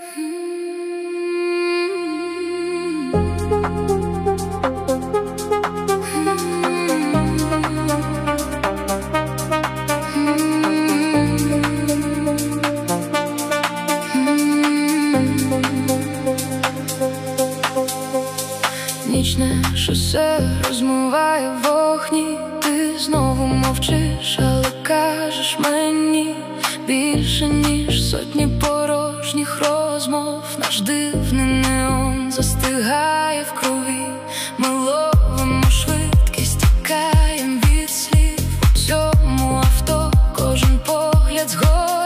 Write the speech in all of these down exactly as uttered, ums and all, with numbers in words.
Нічне шосе розмиває вогні. Ти знову мовчиш, але кажеш мені більше, ніж сотні порожніх розмов. Наш дивний неон застигає в крові. Ми ловимо швидкість, тікаєм від слів. У цьому авто кожен погляд згорі.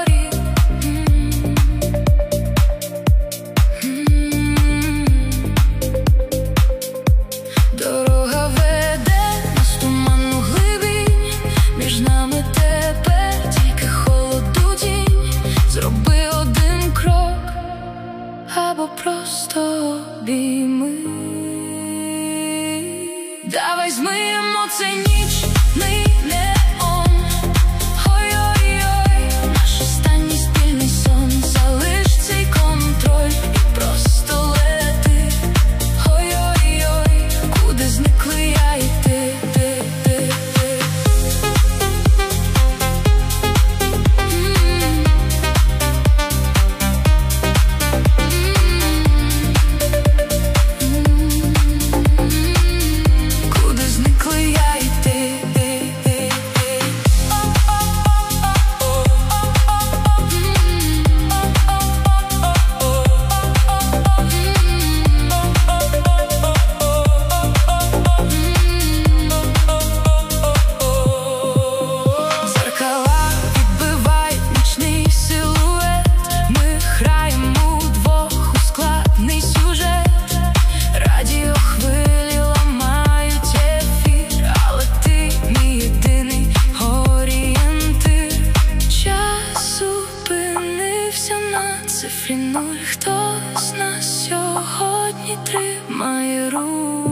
Дорога веде нас в туманну глибінь. Між нами тепер тільки холоду тінь. Зроби один крок або просто обійми. Давай змиємо цей нічний неон. Ой-ой-ой, наш останній спільний сон. Залиш цей контроль і просто лети. Ой-ой-ой, куди зникли я і ти, ти, ти, ти. Куди зникли я і ти, ти, ти, ти. Зеркала відбивають нічний силует. Ми граємо удвох у складний сюжет. Радіохвилі ламають ефір, але ти мій єдиний орієнтир. Час зупинився на цифрі нуль. Хто з нас сьогодні тримає руку?